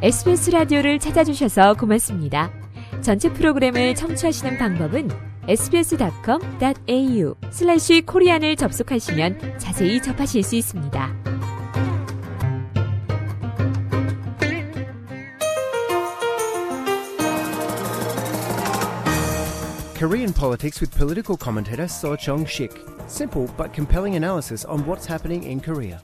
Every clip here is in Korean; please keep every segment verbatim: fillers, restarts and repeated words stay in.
에스비에스 라디오를 찾아주셔서 고맙습니다. 전체 프로그램을 청취하시는 방법은 에스비에스닷컴 닷 에이유 슬래시 코리안을 접속하시면 자세히 접하실 수 있습니다. Korean politics with political commentator So Jong-sik. Simple but compelling analysis on what's happening in Korea.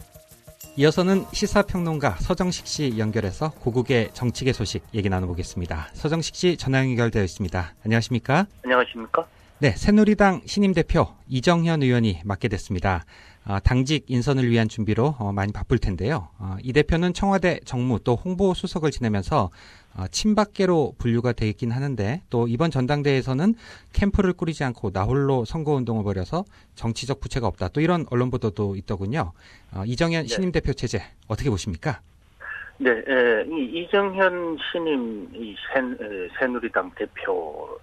이어서는 시사평론가 서정식 씨 연결해서 고국의 정치계 소식 얘기 나눠보겠습니다. 서정식 씨 전화 연결되어 있습니다. 안녕하십니까? 안녕하십니까? 네, 새누리당 신임 대표 이정현 의원이 맡게 됐습니다. 어, 당직 인선을 위한 준비로 어, 많이 바쁠 텐데요. 어, 이 대표는 청와대 정무 또 홍보수석을 지내면서 어, 친박계로 분류가 되어 있긴 하는데 또 이번 전당대회에서는 캠프를 꾸리지 않고 나홀로 선거운동을 벌여서 정치적 부채가 없다. 또 이런 언론 보도도 있더군요. 어, 이정현 네. 신임 대표 체제 어떻게 보십니까? 네, 에, 이 이정현 신임 이 새, 에, 새누리당 대표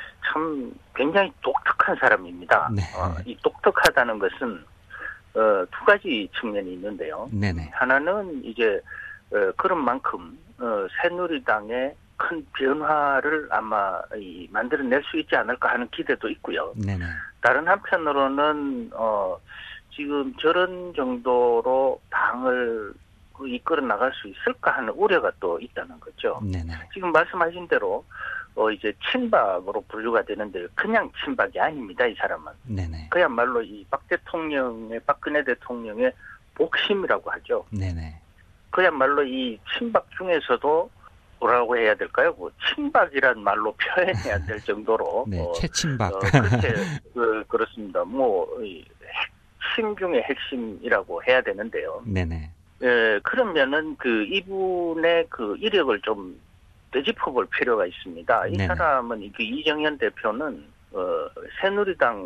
참 굉장히 독특한 사람입니다. 네. 어, 이 독특하다는 것은 어, 두 가지 측면이 있는데요. 네네. 하나는 이제 어, 그런 만큼 어, 새누리당의 큰 변화를 아마 이, 만들어낼 수 있지 않을까 하는 기대도 있고요. 네네. 다른 한편으로는 어, 지금 저런 정도로 당을 이끌어 나갈 수 있을까 하는 우려가 또 있다는 거죠. 네네. 지금 말씀하신 대로 어, 이제 친박으로 분류가 되는데 그냥 친박이 아닙니다, 이 사람은. 네네. 그야말로 이 박 대통령의, 박근혜 대통령의 복심이라고 하죠. 네네. 그야말로 이 친박 중에서도 뭐라고 해야 될까요? 뭐 친박이란 말로 표현해야 될 정도로. 네, 어, 최친박. 어, 그렇게, 그, 그렇습니다. 뭐, 이 핵심 중의 핵심이라고 해야 되는데요. 네네. 예, 그러면은 그 이분의 그 이력을 좀 되짚어볼 필요가 있습니다. 이 네네. 사람은 그 이정현 대표는 어, 새누리당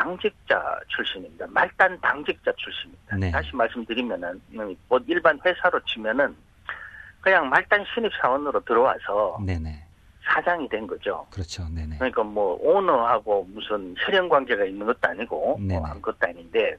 당직자 출신입니다. 말단 당직자 출신입니다. 네. 다시 말씀드리면은 뭐 일반 회사로 치면은 그냥 말단 신입 사원으로 들어와서 네네. 사장이 된 거죠. 그렇죠. 네네. 그러니까 뭐 오너하고 무슨 혈연 관계가 있는 것도 아니고 네네. 뭐 한 것도 아닌데.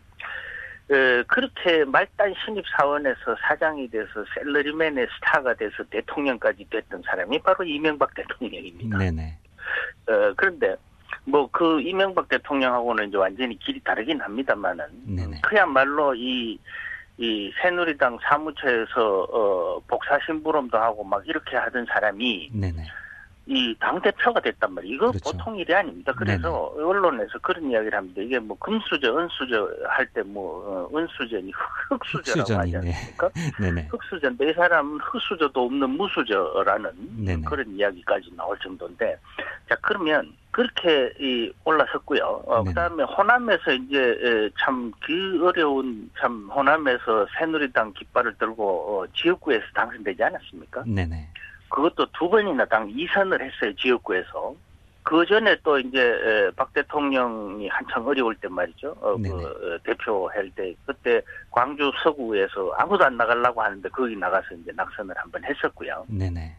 어, 그렇게 말단 신입 사원에서 사장이 돼서 셀러리맨의 스타가 돼서 대통령까지 됐던 사람이 바로 이명박 대통령입니다. 네네. 어, 그런데 뭐 그 이명박 대통령하고는 이제 완전히 길이 다르긴 합니다만은 네네. 그야말로 이, 이 새누리당 사무처에서 어, 복사심부름도 하고 막 이렇게 하던 사람이 네네. 이 당대표가 됐단 말이에요. 이거 그렇죠. 보통 일이 아닙니다. 그래서 네네. 언론에서 그런 이야기를 합니다. 이게 뭐 금수저, 은수저 할 때 뭐, 어, 은수저니 흑수저라고 하지 않습니까? 네네. 흑수저인데 이 사람은 흑수저도 없는 무수저라는 네네. 그런 이야기까지 나올 정도인데, 자, 그러면 그렇게 이 올라섰고요. 어, 그 다음에 호남에서 이제 참 그 어려운 참 호남에서 새누리당 깃발을 들고 어, 지역구에서 당선되지 않았습니까? 네네. 그것도 두 번이나 당 이선을 했어요, 지역구에서. 그 전에 또 이제 박 대통령이 한창 어려울 때 말이죠. 어, 그 대표할 때 그때 광주 서구에서 아무도 안 나가려고 하는데 거기 나가서 이제 낙선을 한번 했었고요. 네네.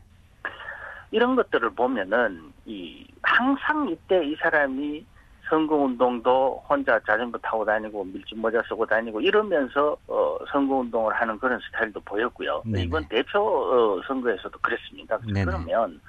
이런 것들을 보면은 이 항상 이때 이 사람이 선거운동도 혼자 자전거 타고 다니고 밀짚 모자 쓰고 다니고 이러면서 어, 선거운동을 하는 그런 스타일도 보였고요. 네네. 이번 대표 어, 선거에서도 그랬습니다. 그러면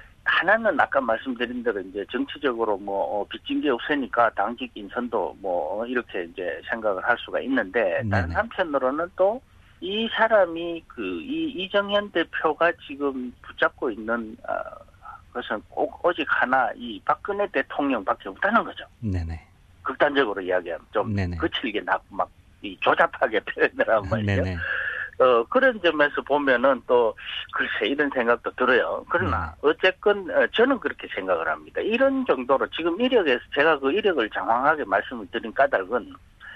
하나는 아까 말씀드린 대로 이제 정치적으로 뭐 어, 빚진 게 없으니까 당직 인선도 뭐 이렇게 이제 생각을 할 수가 있는데 네네. 다른 한편으로는 또 이 사람이 그 이 이정현 대표가 지금 붙잡고 있는 어, 그것은 꼭 오직 하나 이 박근혜 대통령밖에 없다는 거죠. 네네. 극단적으로 이야기하면 좀 네네. 거칠게 나고 막 이 조잡하게 표현을 하고 말이죠. 네네. 어 그런 점에서 보면은 또 글쎄 이런 생각도 들어요. 그러나 네. 어쨌건 어, 저는 그렇게 생각을 합니다. 이런 정도로 지금 이력에서 제가 그 이력을 장황하게 말씀을 드린 까닭은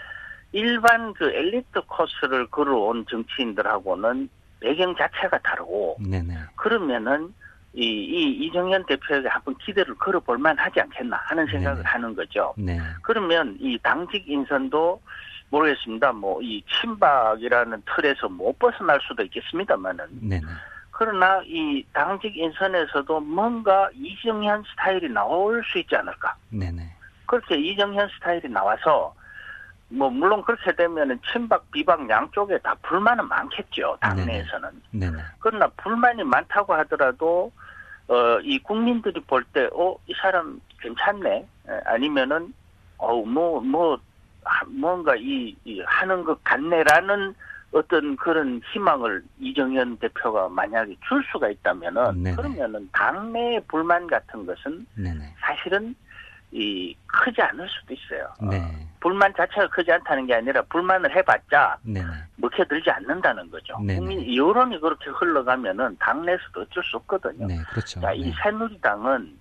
일반 그 엘리트 코스를 걸어온 정치인들하고는 배경 자체가 다르고 네네. 그러면은 이, 이 이정현 대표에게 한번 기대를 걸어볼 만하지 않겠나 하는 생각을 네네. 하는 거죠. 네. 그러면 이 당직 인선도 모르겠습니다. 뭐 이 친박이라는 틀에서 못 벗어날 수도 있겠습니다만은. 네네. 그러나 이 당직 인선에서도 뭔가 이정현 스타일이 나올 수 있지 않을까. 네네. 그렇게 이정현 스타일이 나와서 뭐 물론 그렇게 되면은 친박 비박 양쪽에 다 불만은 많겠죠. 당내에서는. 네네. 그러나 불만이 많다고 하더라도 어, 이 국민들이 볼 때 어, 이 사람 괜찮네. 아니면은 어, 뭐 뭐 뭔가 이, 이 하는 것 같네라는 어떤 그런 희망을 이정현 대표가 만약에 줄 수가 있다면은 네네. 그러면은 당내의 불만 같은 것은 네네. 사실은 이 크지 않을 수도 있어요. 네. 어, 불만 자체가 크지 않다는 게 아니라 불만을 해봤자 네네. 먹혀들지 않는다는 거죠. 네네. 국민 여론이 그렇게 흘러가면은 당내에서도 어쩔 수 없거든요. 네, 그렇죠. 자, 이 네. 새누리당은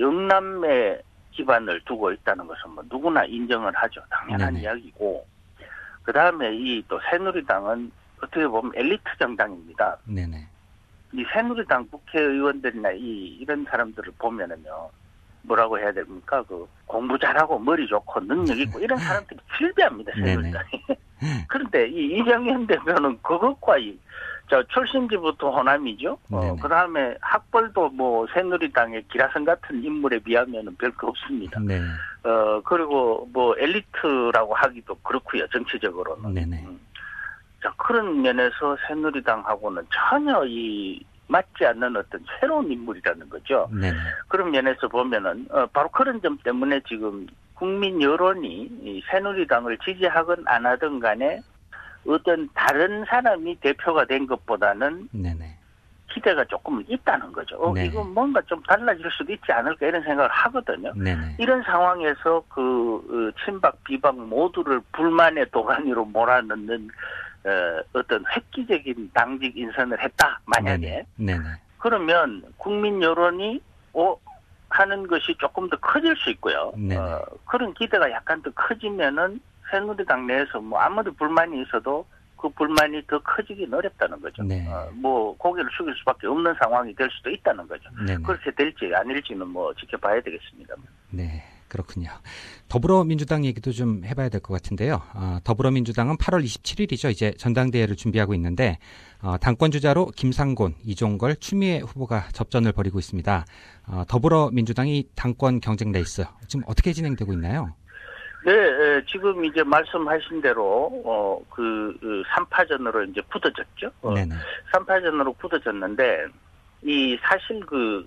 영남매 기반을 두고 있다는 것은 뭐 누구나 인정을 하죠. 당연한 네네. 이야기고. 그 다음에 이 또 새누리당은 어떻게 보면 엘리트 정당입니다. 네네. 이 새누리당 국회의원들이나 이 이런 사람들을 보면은요. 뭐라고 해야 됩니까? 그 공부 잘하고 머리 좋고 능력 있고 이런 사람들이 필비합니다. 새누리당이. 그런데 이 이정현 대표는 그것과 이, 저 출신지부터 호남이죠. 어, 그 다음에 학벌도 뭐 새누리당의 기라성 같은 인물에 비하면은 별 거 없습니다. 네. 어 그리고 뭐 엘리트라고 하기도 그렇고요. 정치적으로는. 네네. 음. 자 그런 면에서 새누리당하고는 전혀 이 맞지 않는 어떤 새로운 인물이라는 거죠. 네네. 그런 면에서 보면은 어, 바로 그런 점 때문에 지금 국민 여론이 이 새누리당을 지지하건 안 하든 간에 어떤 다른 사람이 대표가 된 것보다는 네네. 기대가 조금 있다는 거죠. 어, 네. 이거 뭔가 좀 달라질 수도 있지 않을까 이런 생각을 하거든요. 네네. 이런 상황에서 그 어, 친박 비박 모두를 불만의 도가니로 몰아넣는 어, 어떤 획기적인 당직 인선을 했다 만약에 네네. 네네. 그러면 국민 여론이 어 하는 것이 조금 더 커질 수 있고요. 네네. 어, 그런 기대가 약간 더 커지면은 새누리당 내에서 뭐 아무리 불만이 있어도 그 불만이 더 커지긴 어렵다는 거죠. 네. 어, 뭐 고개를 숙일 수밖에 없는 상황이 될 수도 있다는 거죠. 네네. 그렇게 될지 아닐지는 뭐 지켜봐야 되겠습니다. 네, 그렇군요. 더불어민주당 얘기도 좀 해봐야 될 것 같은데요. 어, 더불어민주당은 팔월 이십칠일이죠. 이제 전당대회를 준비하고 있는데 어, 당권 주자로 김상곤, 이종걸, 추미애 후보가 접전을 벌이고 있습니다. 어, 더불어민주당이 당권 경쟁 레이스 지금 어떻게 진행되고 있나요? 네, 에, 지금 이제 말씀하신 대로 어, 그, 그 삼 파전으로 이제 굳어졌죠. 어, 네네. 삼 파전으로 굳어졌는데 이 사실 그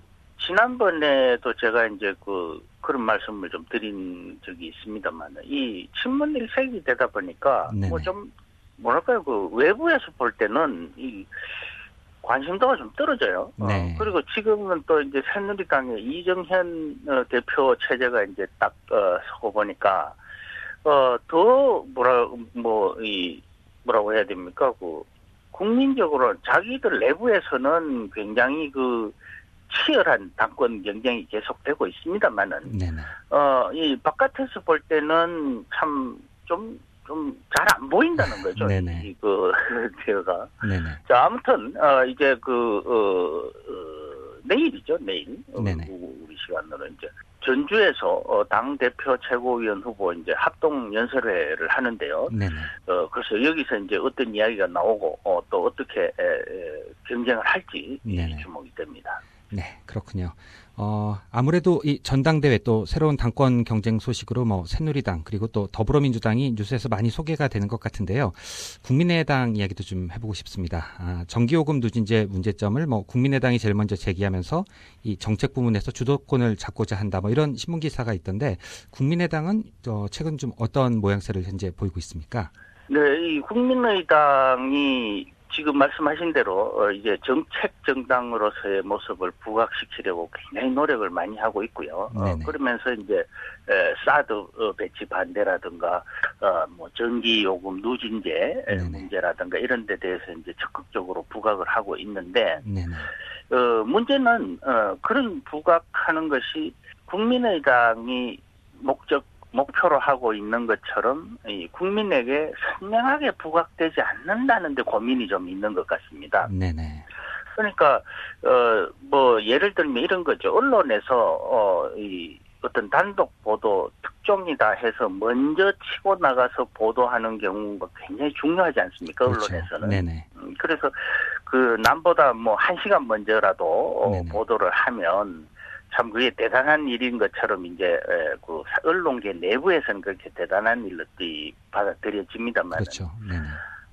지난번에도 제가 이제 그 그런 말씀을 좀 드린 적이 있습니다만 이 친문 일색이 되다 보니까 네네. 뭐 좀 뭐랄까요 그 외부에서 볼 때는 이 관심도가 좀 떨어져요. 네. 어, 그리고 지금은 또 이제 새누리당의 이정현 어, 대표 체제가 이제 딱 어, 서고 보니까 어, 더 뭐라 뭐 이 뭐라고 해야 됩니까? 그 국민적으로 자기들 내부에서는 굉장히 그 치열한 당권 경쟁이 계속되고 있습니다만은 네네. 어, 이 바깥에서 볼 때는 참 좀 좀 잘 안 보인다는 거죠. 네네. 이 그 제가 네네. 자 아무튼 어, 이제 그 어, 어, 내일이죠 내일 네네. 어, 우리 시간으로 이제 전주에서 어, 당 대표 최고위원 후보 이제 합동 연설회를 하는데요. 네네. 어, 그래서 여기서 이제 어떤 이야기가 나오고 어, 또 어떻게 에, 에, 경쟁을 할지 네네. 주목이 됩니다. 네, 그렇군요. 어, 아무래도 이 전당대회 또 새로운 당권 경쟁 소식으로 뭐 새누리당 그리고 또 더불어민주당이 뉴스에서 많이 소개가 되는 것 같은데요. 국민의당 이야기도 좀 해보고 싶습니다. 아, 전기요금 누진제 문제점을 뭐 국민의당이 제일 먼저 제기하면서 이 정책 부문에서 주도권을 잡고자 한다 뭐 이런 신문 기사가 있던데 국민의당은 어, 최근 좀 어떤 모양새를 현재 보이고 있습니까? 네, 이 국민의당이 지금 말씀하신 대로 어, 이제 정책 정당으로서의 모습을 부각시키려고 굉장히 노력을 많이 하고 있고요. 어, 그러면서 이제 에, 사드 어, 배치 반대라든가 어, 뭐 전기 요금 누진제 네네. 문제라든가 이런 데 대해서 이제 적극적으로 부각을 하고 있는데 네네. 어, 문제는 어, 그런 부각하는 것이 국민의당이 목적 목표로 하고 있는 것처럼 이 국민에게 선명하게 부각되지 않는다는 데 고민이 좀 있는 것 같습니다. 네네. 그러니까 어 뭐 예를 들면 이런 거죠. 언론에서 어이 어떤 단독 보도 특종이다 해서 먼저 치고 나가서 보도하는 경우가 굉장히 중요하지 않습니까? 그렇죠. 언론에서는. 네네. 음, 그래서 그 남보다 뭐 한 시간 먼저라도 어, 네네. 보도를 하면 참 그게 대단한 일인 것처럼 이제 그 언론계 내부에서는 그렇게 대단한 일로 받아들여집니다만 그렇죠. 네네.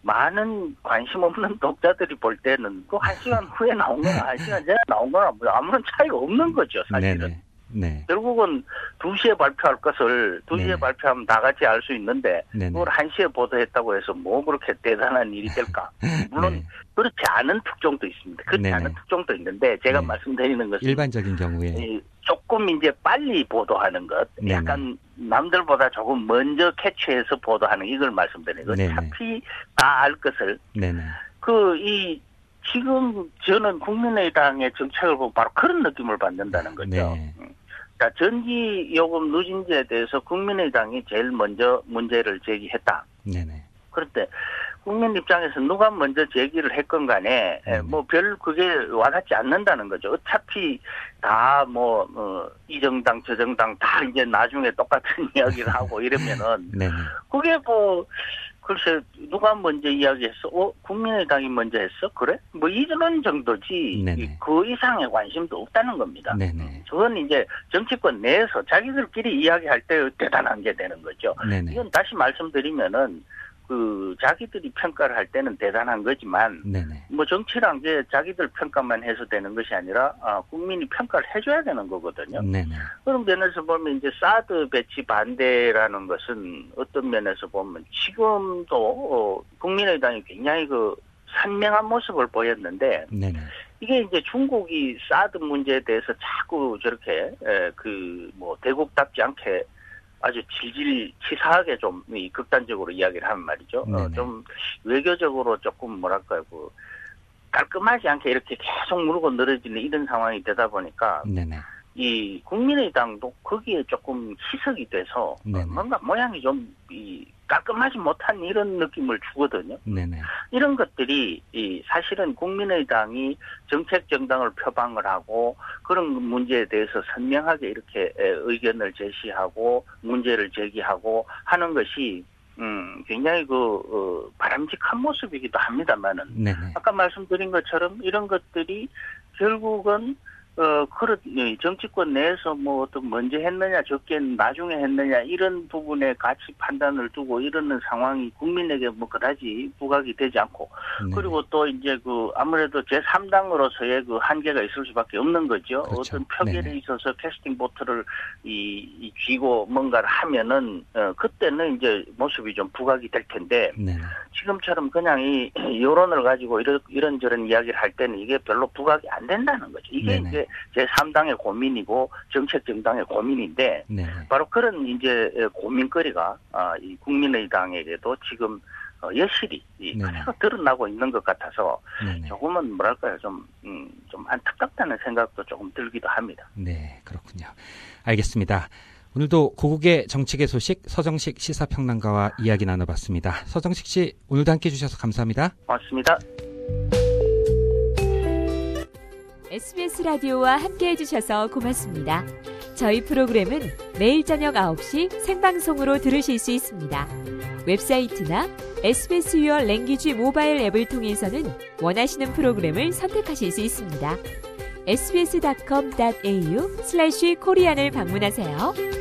많은 관심 없는 독자들이 볼 때는 그 한 시간 후에 나온 거나 한 시간 전에 나온 거나 아무런 차이가 없는 거죠, 사실은. 네네. 네. 결국은 두 시에 발표할 것을 두 시에 네네. 발표하면 다 같이 알 수 있는데 네네. 그걸 한 시에 보도했다고 해서 뭐 그렇게 대단한 일이 될까? 물론 네. 그렇지 않은 특종도 있습니다. 그렇지 네네. 않은 특종도 있는데 제가 네. 말씀드리는 것은 일반적인 경우에 이 조금 이제 빨리 보도하는 것, 네네. 약간 남들보다 조금 먼저 캐치해서 보도하는 이걸 말씀드리는 거. 네네. 어차피 다 알 것을 네네. 그 이 지금 저는 국민의당의 정책을 보고 바로 그런 느낌을 받는다는 거죠. 네. 자, 전기 요금 누진제에 대해서 국민의당이 제일 먼저 문제를 제기했다. 네네. 그런데 국민 입장에서 누가 먼저 제기를 했건 간에 네네. 뭐 별 그게 와닿지 않는다는 거죠. 어차피 다 뭐 어, 이 정당 저 정당 다 이제 나중에 똑같은 이야기를 하고 이러면은 네네. 그게 뭐 글쎄 누가 먼저 이야기했어? 어 국민의당이 먼저 했어? 그래? 뭐 이런 정도지 네네. 그 이상의 관심도 없다는 겁니다. 네네. 그건 이제 정치권 내에서 자기들끼리 이야기할 때 대단한 게 되는 거죠. 네네. 이건 다시 말씀드리면은 그 자기들이 평가를 할 때는 대단한 거지만 네네. 뭐 정치란 게 자기들 평가만 해서 되는 것이 아니라 아, 국민이 평가를 해줘야 되는 거거든요. 네네. 그런 면에서 보면 이제 사드 배치 반대라는 것은 어떤 면에서 보면 지금도 어, 국민의당이 굉장히 그 선명한 모습을 보였는데 네네. 이게 이제 중국이 사드 문제에 대해서 자꾸 저렇게 그 뭐 대국답지 않게 아주 질질 치사하게 좀 극단적으로 이야기를 하는 말이죠. 어, 좀 외교적으로 조금 뭐랄까요, 그 깔끔하지 않게 이렇게 계속 물고 늘어지는 이런 상황이 되다 보니까 네네. 이 국민의당도 거기에 조금 희석이 돼서 네네. 뭔가 모양이 좀 이 깔끔하지 못한 이런 느낌을 주거든요. 네네. 이런 것들이 이 사실은 국민의당이 정책 정당을 표방을 하고 그런 문제에 대해서 선명하게 이렇게 의견을 제시하고 문제를 제기하고 하는 것이 음 굉장히 그 어, 바람직한 모습이기도 합니다만은 네네. 아까 말씀드린 것처럼 이런 것들이 결국은 어, 그렇, 정치권 내에서 뭐 어떤 먼저 했느냐, 적게 나중에 했느냐, 이런 부분에 가치 판단을 두고 이러는 상황이 국민에게 뭐 그다지 부각이 되지 않고, 네. 그리고 그리고 또 이제 그 아무래도 제삼 당으로서의 그 한계가 있을 수밖에 없는 거죠. 그렇죠. 어떤 표결에 네네. 있어서 캐스팅 보트를 이, 이 쥐고 뭔가를 하면은, 어, 그때는 이제 모습이 좀 부각이 될 텐데, 네네. 지금처럼 그냥 이 여론을 가지고 이런, 이런저런 이야기를 할 때는 이게 별로 부각이 안 된다는 거죠. 이게 네네. 이제 제삼 당의 고민이고 정책 정당의 고민인데 네네. 바로 그런 이제 고민거리가 이 국민의당에게도 지금 여실히 그대로 드러나고 있는 것 같아서 네네. 조금은 뭐랄까요 좀, 음, 좀 안타깝다는 생각도 조금 들기도 합니다. 네, 그렇군요. 알겠습니다. 오늘도 고국의 정치계 소식 서정식 시사평론가와 이야기 나눠봤습니다. 서정식 씨 오늘도 함께해 주셔서 감사합니다. 고맙습니다. 에스비에스 라디오와 함께해 주셔서 고맙습니다. 저희 프로그램은 매일 저녁 아홉 시 생방송으로 들으실 수 있습니다. 웹사이트나 에스비에스 유어 랭귀지 모바일 앱을 통해서는 원하시는 프로그램을 선택하실 수 있습니다. 에스비에스 닷컴 닷에이유 슬래시 코리안을 방문하세요.